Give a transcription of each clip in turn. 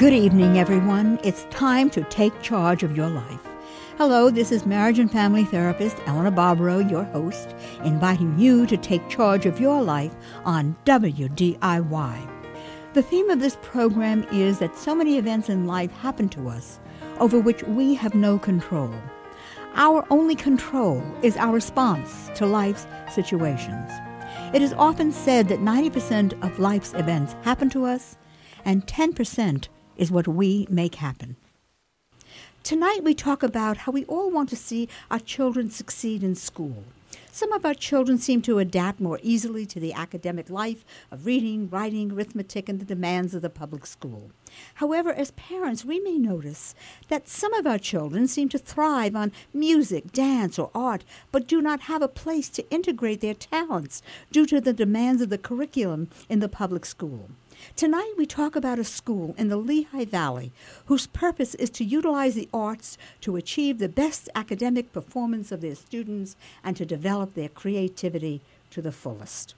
Good evening, everyone. It's time to take charge of your life. Hello, this is marriage and family therapist Eleanor Barbaro, your host, inviting you to take charge of your life on WDIY. The theme of this program is that so many events in life happen to us over which we have no control. Our only control is our response to life's situations. It is often said that 90% of life's events happen to us, and 10% is what we make happen. Tonight we talk about how we all want to see our children succeed in school. Some of our children seem to adapt more easily to the academic life of reading, writing, arithmetic, and the demands of the public school. However, as parents, we may notice that some of our children seem to thrive on music, dance, or art, but do not have a place to integrate their talents due to the demands of the curriculum in the public school. Tonight we talk about a school in the Lehigh Valley whose purpose is to utilize the arts to achieve the best academic performance of their students and to develop their creativity to the fullest.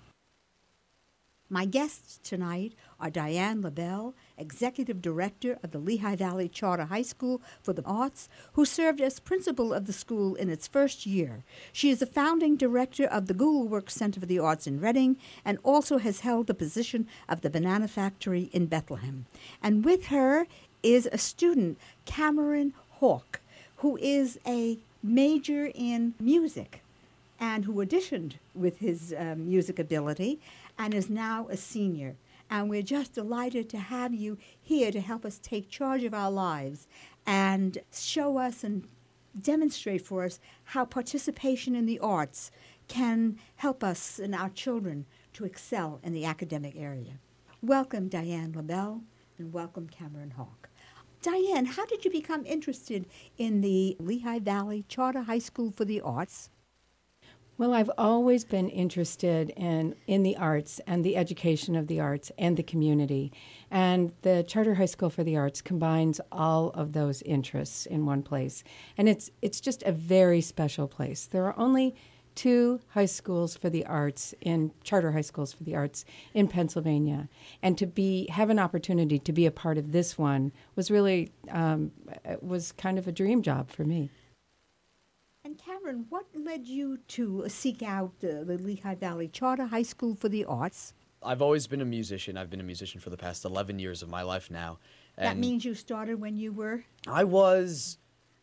My guests tonight are Diane LaBelle, Executive Director of the Lehigh Valley Charter High School for the Arts, who served as principal of the school in its first year. She is the founding director of the Google Works Center for the Arts in Reading and also has held the position of the Banana Factory in Bethlehem. And with her is a student, Cameron Hawk, who is a major in music and who auditioned with his music ability and is now a senior. And we're just delighted to have you here to help us take charge of our lives and show us and demonstrate for us how participation in the arts can help us and our children to excel in the academic area. Welcome, Diane LaBelle, and welcome, Cameron Hawk. Diane, how did you become interested in the Lehigh Valley Charter High School for the Arts? Well, I've always been interested in the arts and the education of the arts and the community. And the Charter High School for the Arts combines all of those interests in one place. And it's just a very special place. There are only 2 high schools for the arts charter high schools for the arts in Pennsylvania. And to have an opportunity to be a part of this one was really, was kind of a dream job for me. And Cameron, what led you to seek out the Lehigh Valley Charter High School for the Arts? I've always been a musician. I've been a musician for the past 11 years of my life now. And that means you started when you were? I was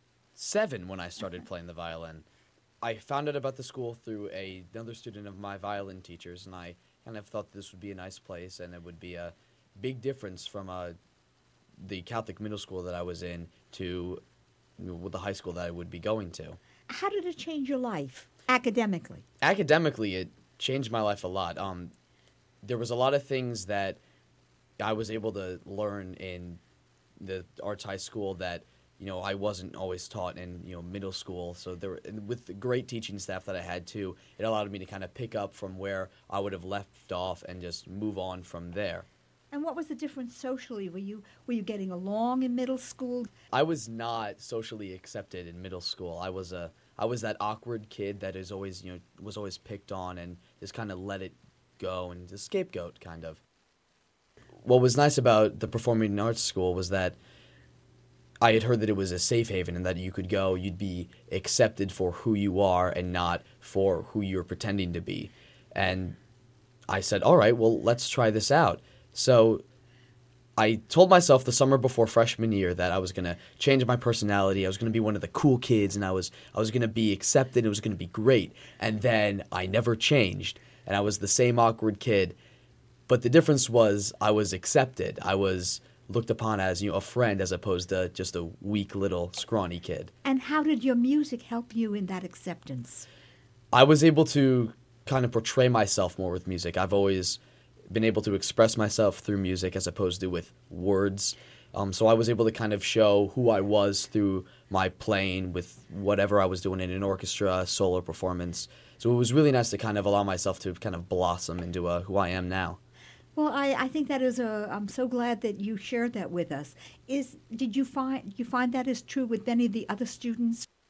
7 when I started playing the violin. I found out about the school through another student of my violin teacher's, and I kind of thought this would be a nice place, and it would be a big difference from the Catholic middle school that I was in to the high school that I would be going to. How did it change your life academically? Academically, it changed my life a lot. There was a lot of things that I was able to learn in the arts high school that I wasn't always taught in middle school. So with the great teaching staff that I had too, it allowed me to kind of pick up from where I would have left off and just move on from there. And what was the difference socially? Were you getting along in middle school? I was not socially accepted in middle school. I was that awkward kid that is always was always picked on and just kind of let it go and the scapegoat kind of. What was nice about the performing arts school was that I had heard that it was a safe haven and that you could go, you'd be accepted for who you are and not for who you're pretending to be. And I said, all right, well, let's try this out. So I told myself the summer before freshman year that I was going to change my personality. I was going to be one of the cool kids, and I was going to be accepted. It was going to be great. And then I never changed, and I was the same awkward kid. But the difference was I was accepted. I was looked upon as a friend as opposed to just a weak little scrawny kid. And how did your music help you in that acceptance? I was able to kind of portray myself more with music. I've always been able to express myself through music as opposed to with words. So I was able to kind of show who I was through my playing with whatever I was doing in an orchestra, solo performance. So it was really nice to kind of allow myself to kind of blossom into who I am now. Well, I think that is I'm so glad that you shared that with us. Did you find that is true with any of the other students?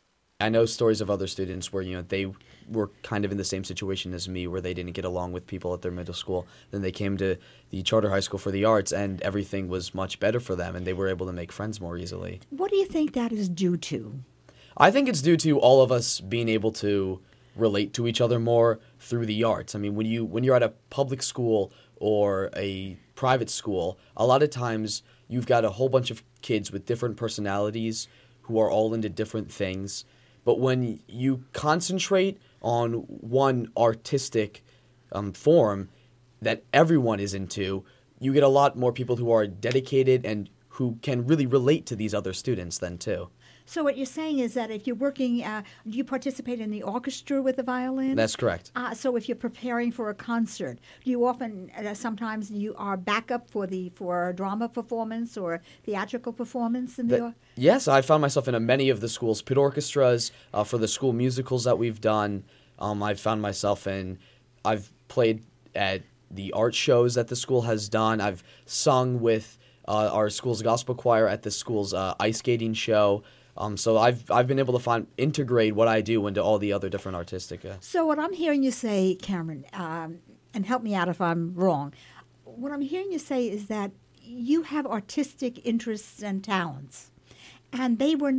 I know stories of other students where, they were kind of in the same situation as me, where they didn't get along with people at their middle school. Then they came to the Charter High School for the Arts, and everything was much better for them, and they were able to make friends more easily. What do you think that is due to? I think it's due to all of us being able to relate to each other more through the arts. I mean, when you're at a public school or a private school, a lot of times you've got a whole bunch of kids with different personalities who are all into different things. But when you concentrate on one artistic form that everyone is into, you get a lot more people who are dedicated and who can really relate to these other students then too. So what you're saying is that if you're working, do you participate in the orchestra with the violin? That's correct. So if you're preparing for a concert, do you often, sometimes you are backup for a drama performance or theatrical performance in the Yes, I found myself in many of the school's pit orchestras for the school musicals that we've done. I've found myself I've played at the art shows that the school has done. I've sung with our school's gospel choir at the school's ice skating show. So I've been able to integrate what I do into all the other different artistic. So what I'm hearing you say, Cameron, and help me out if I'm wrong, what I'm hearing you say is that you have artistic interests and talents, and there was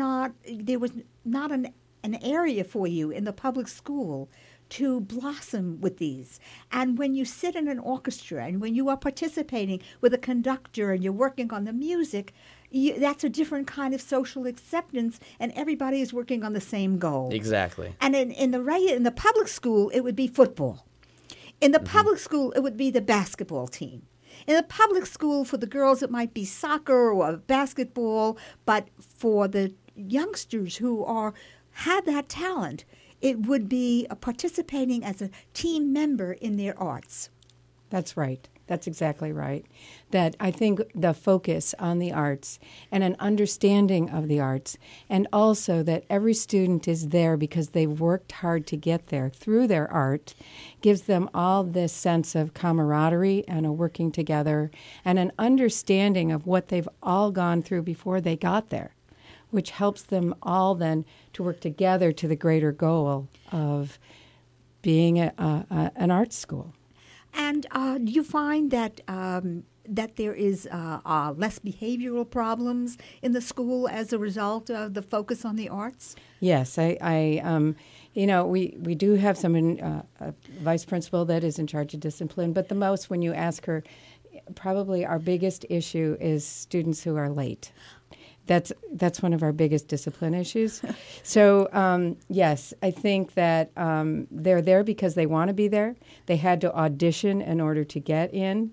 not an area for you in the public school to blossom with these. And when you sit in an orchestra and when you are participating with a conductor and you're working on the music, that's a different kind of social acceptance, and everybody is working on the same goal. Exactly. And in the public school, it would be football. In the public school, it would be the basketball team. In the public school, for the girls, it might be soccer or basketball, but for the youngsters who have that talent, it would be participating as a team member in their arts. That's right. That's exactly right. That I think the focus on the arts and an understanding of the arts, and also that every student is there because they've worked hard to get there through their art, gives them all this sense of camaraderie and a working together and an understanding of what they've all gone through before they got there, which helps them all then to work together to the greater goal of being an art school. And do you find that that there is less behavioral problems in the school as a result of the focus on the arts? Yes, we do have a vice principal that is in charge of discipline, but the most, when you ask her, probably our biggest issue is students who are late. That's one of our biggest discipline issues. So, yes, I think that they're there because they want to be there. They had to audition in order to get in.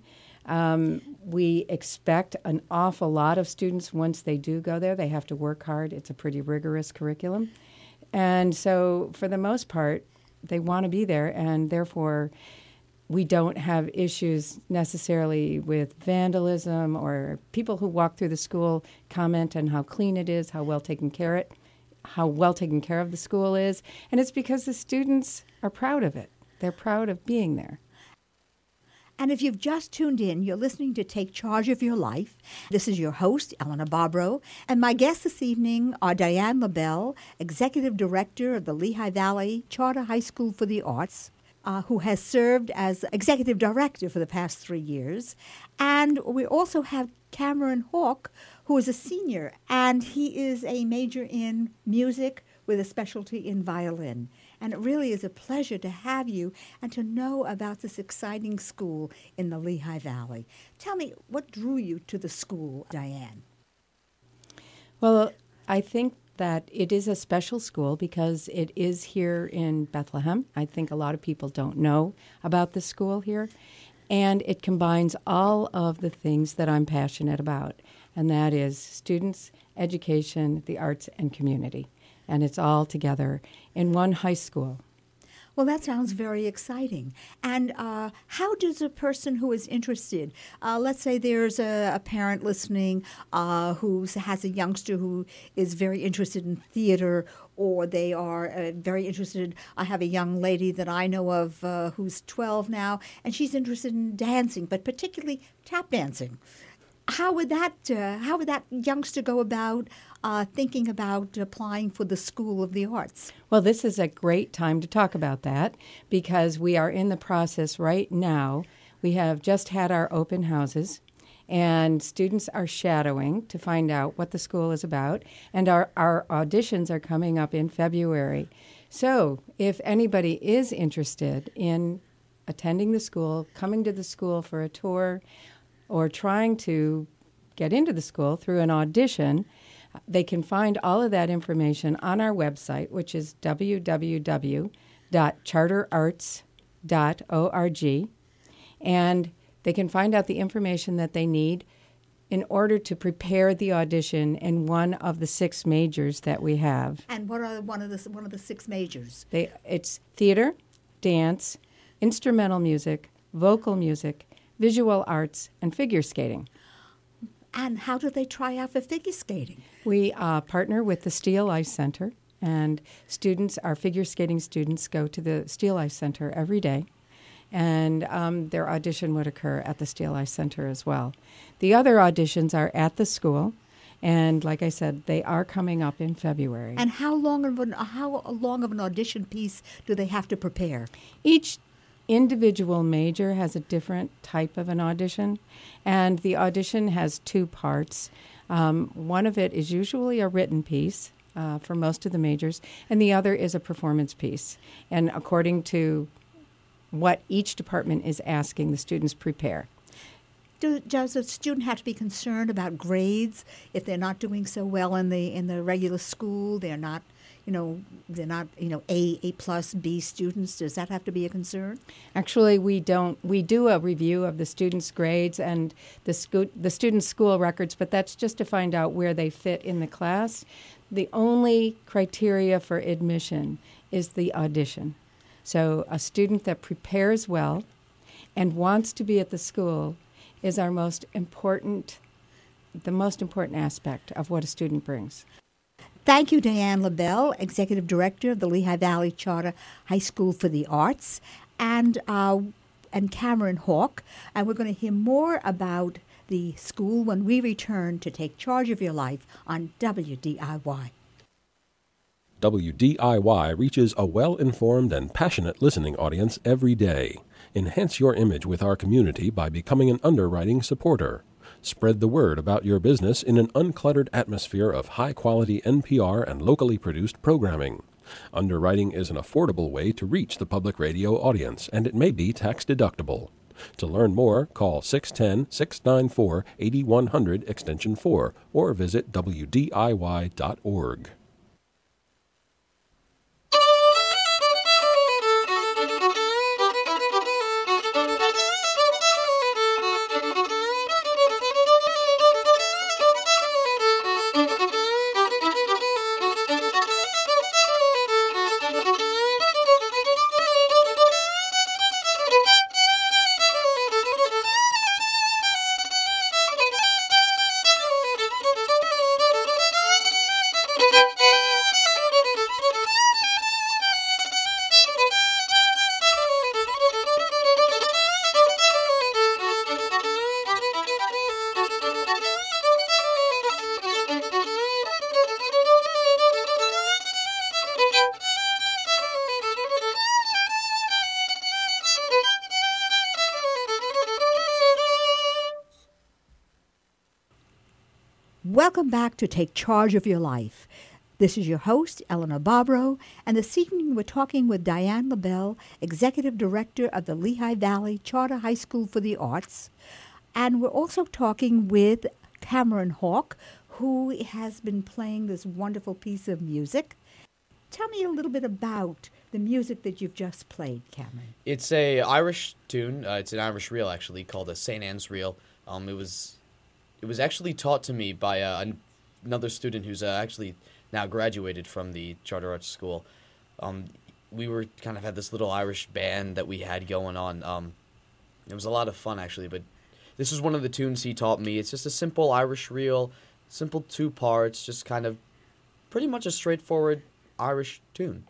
We expect an awful lot of students once they do go there. They have to work hard. It's a pretty rigorous curriculum. And so, for the most part, they want to be there, and therefore we don't have issues necessarily with vandalism, or people who walk through the school comment on how clean it is, how well taken care of the school is. And it's because the students are proud of it. They're proud of being there. And if you've just tuned in, you're listening to Take Charge of Your Life. This is your host, Eleanor Bobrow, and my guests this evening are Diane LaBelle, Executive Director of the Lehigh Valley Charter High School for the Arts, who has served as Executive Director for the past 3 years. And we also have Cameron Hawk, who is a senior, and he is a major in music with a specialty in violin. And it really is a pleasure to have you and to know about this exciting school in the Lehigh Valley. Tell me, what drew you to the school, Diane? Well, I think that it is a special school because it is here in Bethlehem. I think a lot of people don't know about the school here. And it combines all of the things that I'm passionate about, and that is students, education, the arts, and community. And it's all together in one high school. Well, that sounds very exciting. And how does a person who is interested, let's say there's a parent listening who has a youngster who is very interested in theater, or they are very interested. I have a young lady that I know of who's 12 now, and she's interested in dancing, but particularly tap dancing. how would that youngster go about thinking about applying for the School of the Arts? Well, this is a great time to talk about that because we are in the process right now. We have just had our open houses, and students are shadowing to find out what the school is about, and our auditions are coming up in February. So if anybody is interested in attending the school, coming to the school for a tour, or trying to get into the school through an audition, they can find all of that information on our website, which is www.charterarts.org, and they can find out the information that they need in order to prepare the audition in one of the 6 majors that we have. And what are one of the 6 majors? It's theater, dance, instrumental music, vocal music, visual arts, and figure skating. And how do they try out for figure skating? We partner with the Steel Ice Center, and our figure skating students go to the Steel Ice Center every day, and their audition would occur at the Steel Ice Center as well. The other auditions are at the school, and like I said, they are coming up in February. And how long of an audition piece do they have to prepare? Each individual major has a different type of an audition, and the audition has 2 parts. One of it is usually a written piece for most of the majors, and the other is a performance piece. And according to what each department is asking, the students prepare. Does a student have to be concerned about grades if they're not doing so well in the regular school? They're not A plus B students. Does that have to be a concern? Actually, we don't. We do a review of the students' grades and the students' school records, but that's just to find out where they fit in the class. The only criteria for admission is the audition. So a student that prepares well and wants to be at the school is the most important aspect of what a student brings. Thank you, Diane LaBelle, Executive Director of the Lehigh Valley Charter High School for the Arts, and Cameron Hawk. And we're going to hear more about the school when we return to Take Charge of Your Life on WDIY. WDIY reaches a well-informed and passionate listening audience every day. Enhance your image with our community by becoming an underwriting supporter. Spread the word about your business in an uncluttered atmosphere of high-quality NPR and locally produced programming. Underwriting is an affordable way to reach the public radio audience, and it may be tax-deductible. To learn more, call 610-694-8100 Extension 4 or visit WDIY.org. Welcome back to Take Charge of Your Life. This is your host, Eleanor Bobrow, and this evening we're talking with Diane LaBelle, Executive Director of the Lehigh Valley Charter High School for the Arts. And we're also talking with Cameron Hawk, who has been playing this wonderful piece of music. Tell me a little bit about the music that you've just played, Cameron. It's a Irish tune. It's an Irish reel, actually, called a St. Anne's Reel. It was actually taught to me by another student who's actually now graduated from the Charter Arts School. We were kind of had this little Irish band that we had going on. It was a lot of fun, actually, but this is one of the tunes he taught me. It's just a simple Irish reel, simple 2 parts, just kind of pretty much a straightforward Irish tune.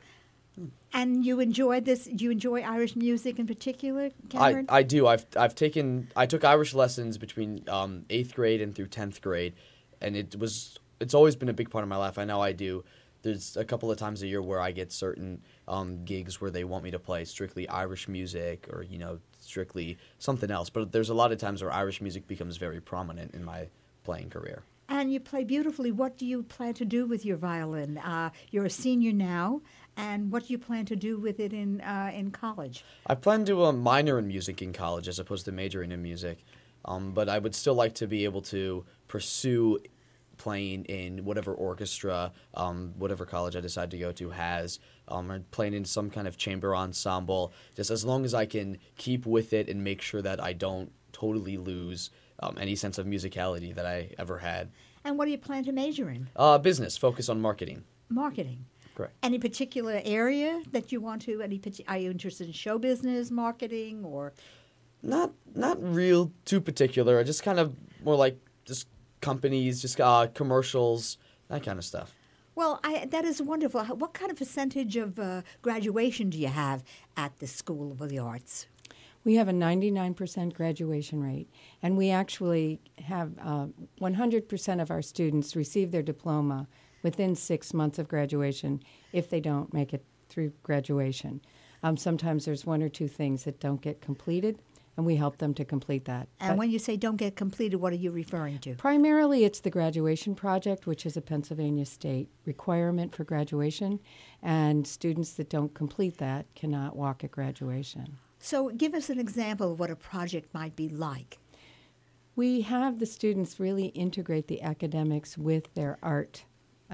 And you enjoyed this? Do you enjoy Irish music in particular, Cameron? I do. I took Irish lessons between 8th grade and through 10th grade, and it's always been a big part of my life. I know I do. There's a couple of times a year where I get certain gigs where they want me to play strictly Irish music or, strictly something else. But there's a lot of times where Irish music becomes very prominent in my playing career. And you play beautifully. What do you plan to do with your violin? You're a senior now, and what do you plan to do with it in college? I plan to minor in music in college as opposed to majoring in music, but I would still like to be able to pursue playing in whatever orchestra, whatever college I decide to go to has, or playing in some kind of chamber ensemble, just as long as I can keep with it and make sure that I don't totally lose any sense of musicality that I ever had. And what do you plan to major in? Business, focus on marketing. Marketing. Correct. Any particular area that you want to? Are you interested in show business, marketing, or? Not real too particular. I just kind of more like just companies, just commercials, that kind of stuff. Well, that is wonderful. What kind of percentage of graduation do you have at the School of the Arts? We have a 99% graduation rate, and we actually have 100% of our students receive their diploma within 6 months of graduation if they don't make it through graduation. Sometimes there's one or two things that don't get completed, and we help them to complete that. And when you say don't get completed, what are you referring to? Primarily, it's the graduation project, which is a Pennsylvania state requirement for graduation, and students that don't complete that cannot walk at graduation. So give us an example of what a project might be like. We have the students really integrate the academics with their art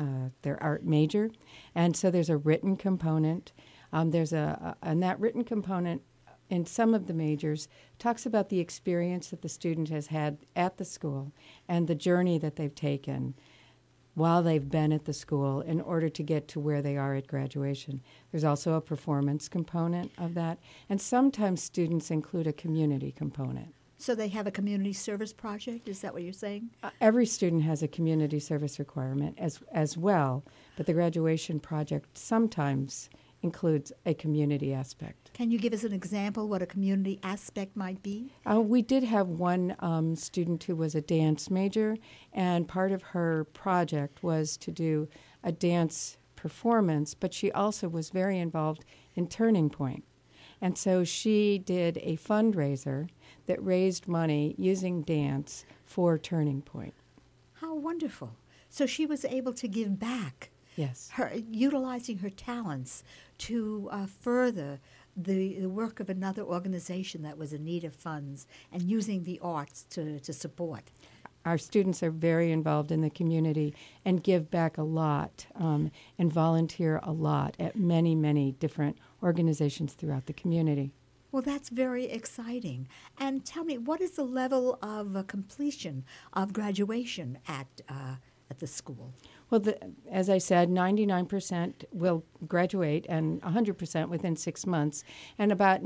major, and so there's a written component. And that written component in some of the majors talks about the experience that the student has had at the school and the journey that they've taken while they've been at the school in order to get to where they are at graduation. There's also a performance component of that, and sometimes students include a community component. So they have a community service project? Is that what you're saying? Every student has a community service requirement as well, but the graduation project sometimes includes a community aspect. Can you give us an example what a community aspect might be? We did have one student who was a dance major, and part of her project was to do a dance performance, but she also was very involved in Turning Point. And so she did a fundraiser that raised money using dance for Turning Point. How wonderful. So she was able to give back. Yes. Utilizing her talents to further the work of another organization that was in need of funds and using the arts to support. Our students are very involved in the community and give back a lot and volunteer a lot at many, many different organizations throughout the community. Well, that's very exciting. And tell me, what is the level of completion of graduation at the school? Well, as I said, 99% will graduate and 100% within 6 months, and about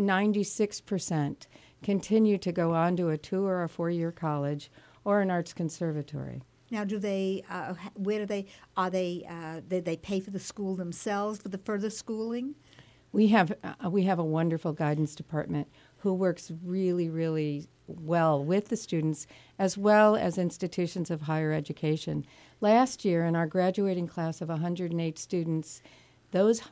96% continue to go on to a 2 or a 4-year college or an arts conservatory. Now, do they? Where do they? Did they pay for the school themselves for the further schooling? We have a wonderful guidance department who works really, really well with the students as well as institutions of higher education. Last year, in our graduating class of 108 students, those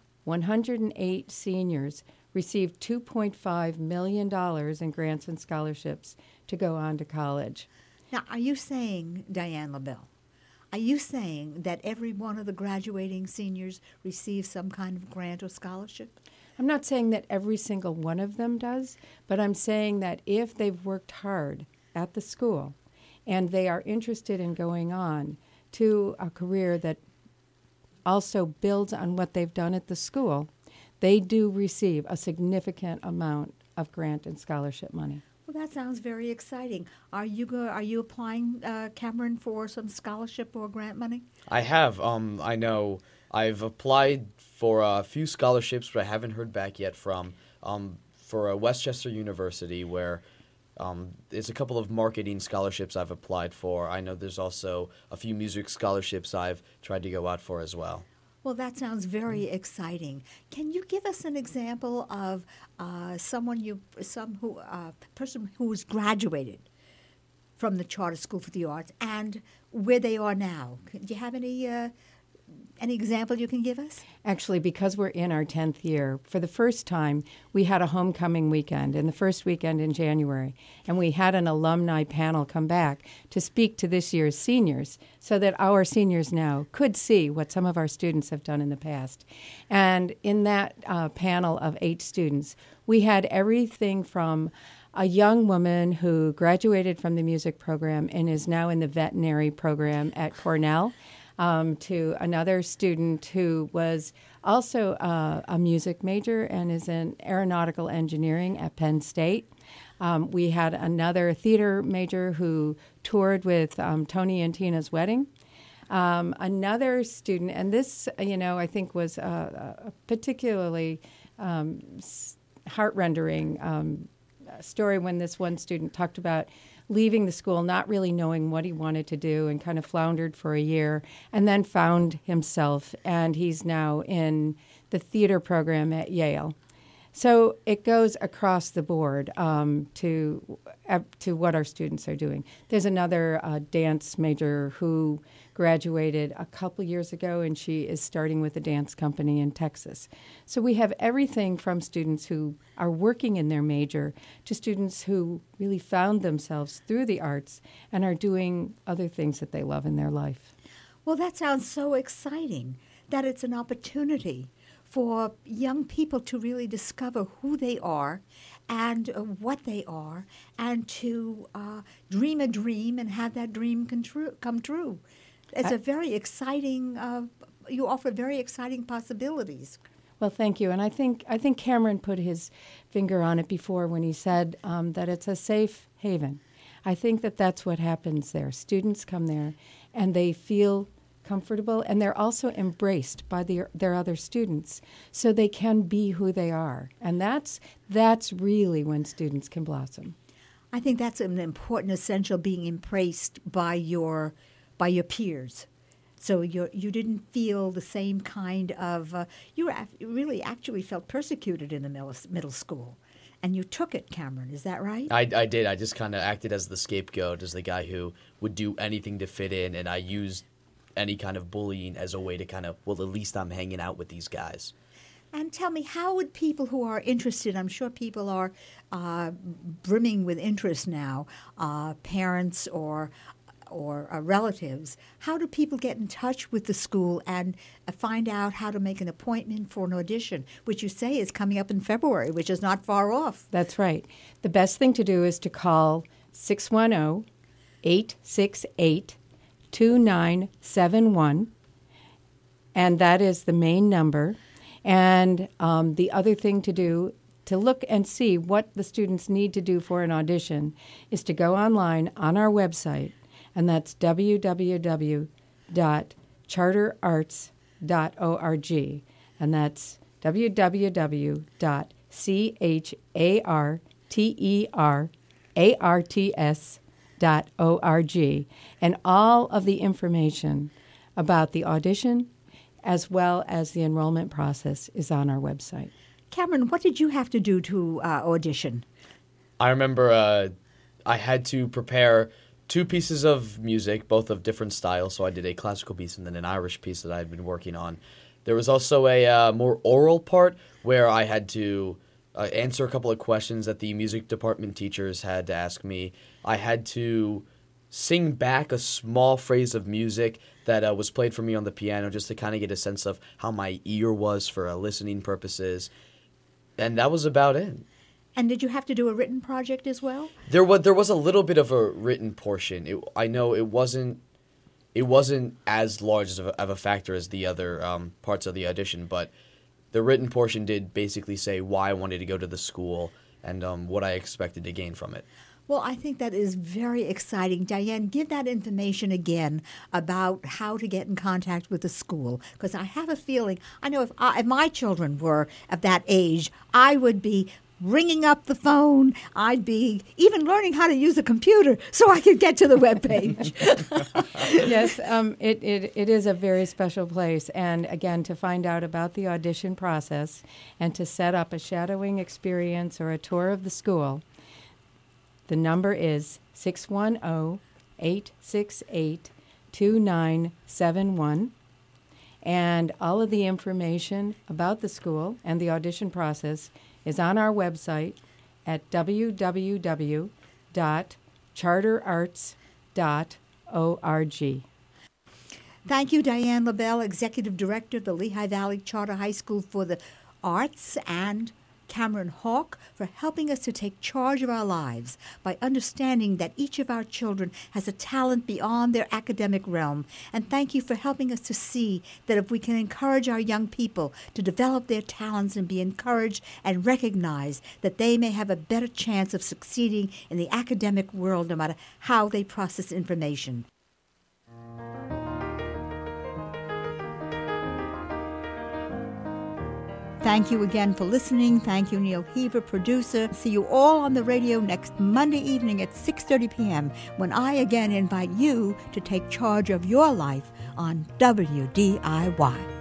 108 seniors received $2.5 million in grants and scholarships to go on to college. Now, are you saying, Diane LaBelle, are you saying that every one of the graduating seniors receives some kind of grant or scholarship? I'm not saying that every single one of them does, but I'm saying that if they've worked hard at the school and they are interested in going on to a career that also builds on what they've done at the school, they do receive a significant amount of grant and scholarship money. Well, that sounds very exciting. Are you applying, Cameron, for some scholarship or grant money? I have. I know I've applied for a few scholarships, but I haven't heard back yet from for Westchester University, where there's a couple of marketing scholarships I've applied for. I know there's also a few music scholarships I've tried to go out for as well. Well, that sounds very exciting. Can you give us an example of person who was graduated from the Charter School for the Arts and where they are now? Do you have any example you can give us? Actually, because we're in our 10th year, for the first time, we had a homecoming weekend, and the first weekend in January, and we had an alumni panel come back to speak to this year's seniors so that our seniors now could see what some of our students have done in the past. And in that panel of 8 students, we had everything from a young woman who graduated from the music program and is now in the veterinary program at Cornell, to another student who was also a music major and is in aeronautical engineering at Penn State. We had another theater major who toured with Tony and Tina's wedding. Another student, and this, I think was a particularly heart-rendering story when this one student talked about leaving the school, not really knowing what he wanted to do, and kind of floundered for a year, and then found himself, and he's now in the theater program at Yale. So it goes across the board to what our students are doing. There's another dance major who graduated a couple years ago, and she is starting with a dance company in Texas. So we have everything from students who are working in their major to students who really found themselves through the arts and are doing other things that they love in their life. Well, that sounds so exciting, that it's an opportunity for young people to really discover who they are and what they are, and to dream a dream and have that dream come true. It's a very exciting, you offer very exciting possibilities. Well, thank you. And I think Cameron put his finger on it before when he said that it's a safe haven. I think that that's what happens there. Students come there and they feel comfortable, and they're also embraced by their other students, so they can be who they are. And that's really when students can blossom. I think that's an important, essential, being embraced by your peers. So you didn't feel the same kind of, you really actually felt persecuted in the middle school. And you took it, Cameron, is that right? I did. I just kind of acted as the scapegoat, as the guy who would do anything to fit in, and I used any kind of bullying as a way to kind of, well, at least I'm hanging out with these guys. And tell me, how would people who are interested, I'm sure people are brimming with interest now, parents or relatives, how do people get in touch with the school and find out how to make an appointment for an audition, which you say is coming up in February, which is not far off? That's right. The best thing to do is to call 610-868-2971, and that is the main number. And the other thing to do to look and see what the students need to do for an audition is to go online on our website, and that's www.charterarts.org, and that's www.charterarts.org, and all of the information about the audition as well as the enrollment process is on our website. Cameron, what did you have to do to audition? I remember I had to prepare 2 pieces of music, both of different styles. So I did a classical piece and then an Irish piece that I had been working on. There was also a more oral part where I had to answer a couple of questions that the music department teachers had to ask me. I had to sing back a small phrase of music that was played for me on the piano, just to kind of get a sense of how my ear was for listening purposes. And that was about it. And did you have to do a written project as well? There was a little bit of a written portion. I know it wasn't as large of a factor as the other parts of the audition, but the written portion did basically say why I wanted to go to the school and what I expected to gain from it. Well, I think that is very exciting. Diane, give that information again about how to get in contact with the school, because I have a feeling, I know if my children were of that age, I would be ringing up the phone. I'd be even learning how to use a computer so I could get to the webpage. Yes, it is a very special place. And again, to find out about the audition process and to set up a shadowing experience or a tour of the school, the number is 610-868-2971. And all of the information about the school and the audition process is on our website at www.charterarts.org. Thank you, Diane LaBelle, Executive Director of the Lehigh Valley Charter High School for the Arts, and Cameron Hawk for helping us to take charge of our lives by understanding that each of our children has a talent beyond their academic realm. And thank you for helping us to see that if we can encourage our young people to develop their talents and be encouraged and recognize that they may have a better chance of succeeding in the academic world no matter how they process information. Thank you again for listening. Thank you, Neil Heaver, producer. See you all on the radio next Monday evening at 6:30 p.m. when I again invite you to take charge of your life on WDIY.